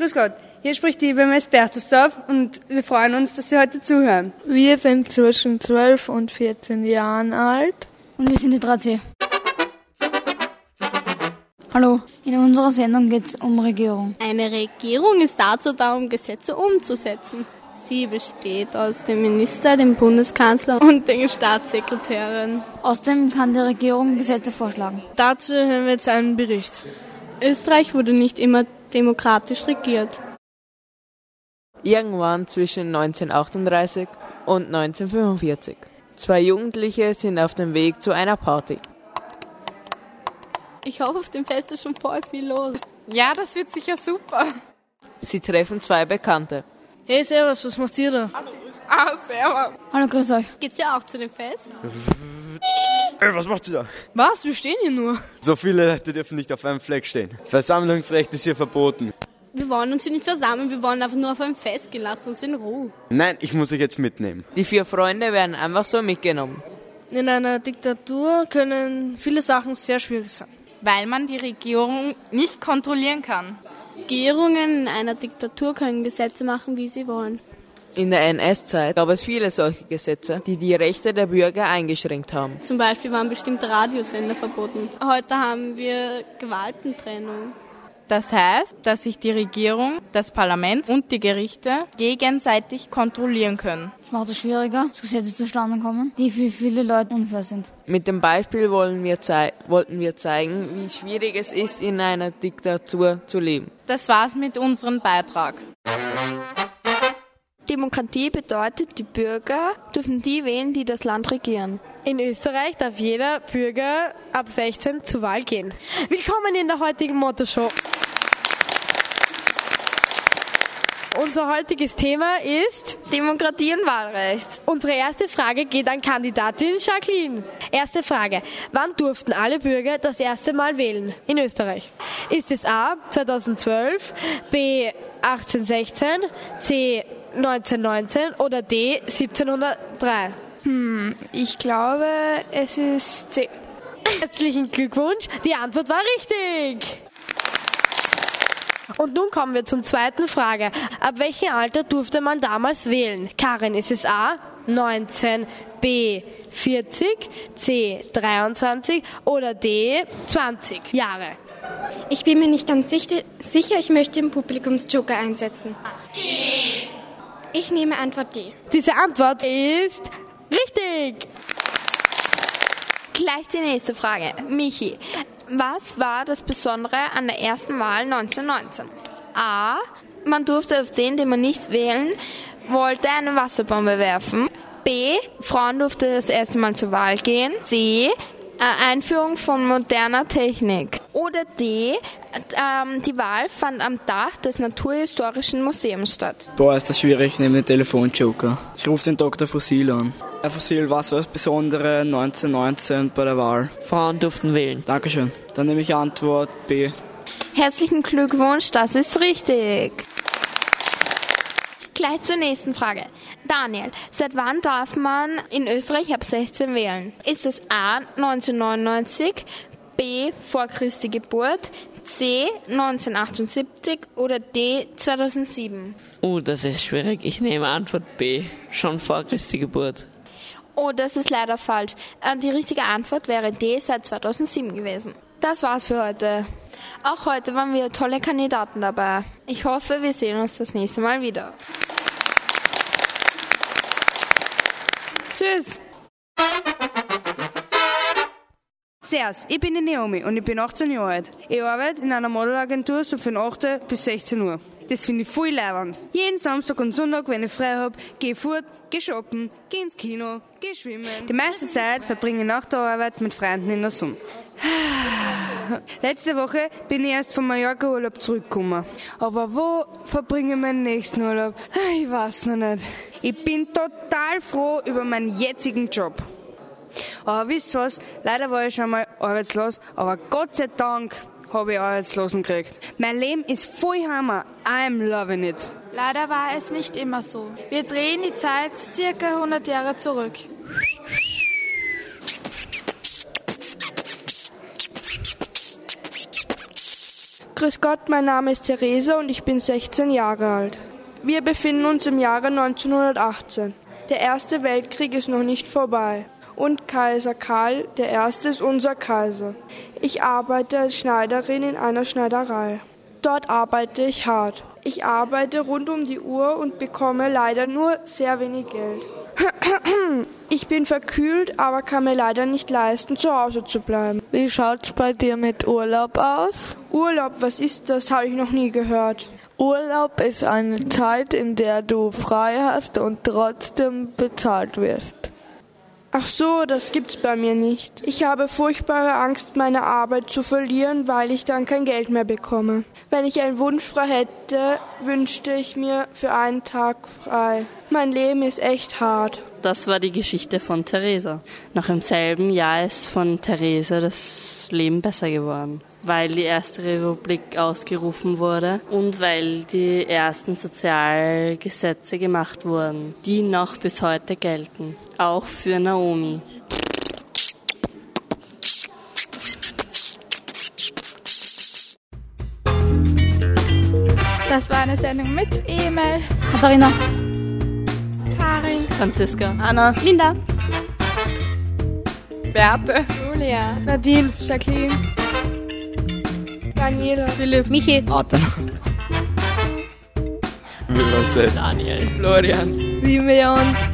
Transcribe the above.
Grüß Gott, hier spricht die BMS Bertusdorf und wir freuen uns, dass Sie heute zuhören. Wir sind zwischen 12 und 14 Jahren alt. Und wir sind die 3C. Hallo, in unserer Sendung geht es um Regierung. Eine Regierung ist dazu da, um Gesetze umzusetzen. Sie besteht aus dem Minister, dem Bundeskanzler und den Staatssekretären. Außerdem kann die Regierung Gesetze vorschlagen. Dazu hören wir jetzt einen Bericht. Österreich wurde nicht immer demokratisch regiert. Irgendwann zwischen 1938 und 1945. 2 Jugendliche sind auf dem Weg zu einer Party. Ich hoffe, auf dem Fest ist schon voll viel los. Ja, das wird sicher super. Sie treffen 2 Bekannte. Hey, servus, was macht ihr da? Servus. Hallo, grüß euch. Geht's ja auch zu dem Fest? Hey, was macht ihr da? Was? Wir stehen hier nur. So viele Leute dürfen nicht auf einem Fleck stehen. Versammlungsrecht ist hier verboten. Wir wollen uns hier nicht versammeln, wir wollen einfach nur auf ein Fest gehen, lasst uns in Ruhe. Nein, ich muss euch jetzt mitnehmen. Die 4 Freunde werden einfach so mitgenommen. In einer Diktatur können viele Sachen sehr schwierig sein. Weil man die Regierung nicht kontrollieren kann. Regierungen in einer Diktatur können Gesetze machen, wie sie wollen. In der NS-Zeit gab es viele solche Gesetze, die die Rechte der Bürger eingeschränkt haben. Zum Beispiel waren bestimmte Radiosender verboten. Heute haben wir Gewaltentrennung. Das heißt, dass sich die Regierung, das Parlament und die Gerichte gegenseitig kontrollieren können. Das macht es schwieriger, dass Gesetze zustande kommen, die für viele Leute unfair sind. Mit dem Beispiel wollten wir zeigen, wie schwierig es ist, in einer Diktatur zu leben. Das war's mit unserem Beitrag. Demokratie bedeutet, die Bürger dürfen die wählen, die das Land regieren. In Österreich darf jeder Bürger ab 16 zur Wahl gehen. Willkommen in der heutigen Motto-Show. Unser heutiges Thema ist Demokratie und Wahlrecht. Unsere erste Frage geht an Kandidatin Jacqueline. Erste Frage. Wann durften alle Bürger das erste Mal wählen in Österreich? Ist es A. 2012, B. 1816, C. 1919 oder D. 1703? Ich glaube, es ist C. Herzlichen Glückwunsch, die Antwort war richtig. Und nun kommen wir zur zweiten Frage. Ab welchem Alter durfte man damals wählen? Karin, ist es A. 19, B. 40, C. 23 oder D. 20 Jahre? Ich bin mir nicht ganz sicher, ich möchte den Publikumsjoker einsetzen. Ich nehme Antwort D. Diese Antwort ist richtig. Gleich die nächste Frage. Michi, was war das Besondere an der ersten Wahl 1919? A. Man durfte auf den man nicht wählen wollte, eine Wasserbombe werfen. B. Frauen durften das erste Mal zur Wahl gehen. C. Einführung von moderner Technik. Oder D. Die Wahl fand am Dach des Naturhistorischen Museums statt. Boah, ist das schwierig, ich nehme den Telefonjoker. Ich rufe den Dr. Fossil an. Herr Fossil, was war das Besondere 1919 bei der Wahl? Frauen durften wählen. Dankeschön. Dann nehme ich Antwort B. Herzlichen Glückwunsch, das ist richtig. Gleich zur nächsten Frage. Daniel, seit wann darf man in Österreich ab 16 wählen? Ist es A. 1999, B. vor Christi Geburt, C. 1978 oder D. 2007? Das ist schwierig. Ich nehme Antwort B. Schon vor Christi Geburt. Das ist leider falsch. Die richtige Antwort wäre D. seit 2007 gewesen. Das war's für heute. Auch heute waren wieder tolle Kandidaten dabei. Ich hoffe, wir sehen uns das nächste Mal wieder. Tschüss. Servus, ich bin die Naomi und ich bin 18 Jahre alt. Ich arbeite in einer Modelagentur so von 8 bis 16 Uhr. Das finde ich voll leiwand. Jeden Samstag und Sonntag, wenn ich frei habe, gehe ich fort, gehe shoppen, gehe ins Kino, gehe schwimmen. Die meiste Zeit verbringe ich nach der Arbeit mit Freunden in der Sonne. Letzte Woche bin ich erst vom Mallorca-Urlaub zurückgekommen. Aber wo verbringe ich meinen nächsten Urlaub? Ich weiß noch nicht. Ich bin total froh über meinen jetzigen Job. Aber wisst ihr was? Leider war ich schon mal arbeitslos, aber Gott sei Dank habe ich Arbeitslosen gekriegt. Mein Leben ist voll Hammer. I'm loving it. Leider war es nicht immer so. Wir drehen die Zeit circa 100 Jahre zurück. Grüß Gott, mein Name ist Theresa und ich bin 16 Jahre alt. Wir befinden uns im Jahre 1918. Der Erste Weltkrieg ist noch nicht vorbei. Und Kaiser Karl I. ist unser Kaiser. Ich arbeite als Schneiderin in einer Schneiderei. Dort arbeite ich hart. Ich arbeite rund um die Uhr und bekomme leider nur sehr wenig Geld. Ich bin verkühlt, aber kann mir leider nicht leisten, zu Hause zu bleiben. Wie schaut's bei dir mit Urlaub aus? Urlaub, was ist das? Habe ich noch nie gehört. Urlaub ist eine Zeit, in der du frei hast und trotzdem bezahlt wirst. Ach so, das gibt's bei mir nicht. Ich habe furchtbare Angst, meine Arbeit zu verlieren, weil ich dann kein Geld mehr bekomme. Wenn ich einen Wunsch frei hätte, wünschte ich mir für einen Tag frei. Mein Leben ist echt hart. Das war die Geschichte von Theresa. Noch im selben Jahr ist von Theresa das Leben besser geworden, weil die Erste Republik ausgerufen wurde und weil die ersten Sozialgesetze gemacht wurden, die noch bis heute gelten, auch für Naomi. Das war eine Sendung mit Emil, Katharina, Karin, Franziska, Anna, Linda, Beate, Julia, Nadine, Jacqueline, Daniela, Philipp, Michi, Adana, Marcel, Daniel, Florian, Simeon.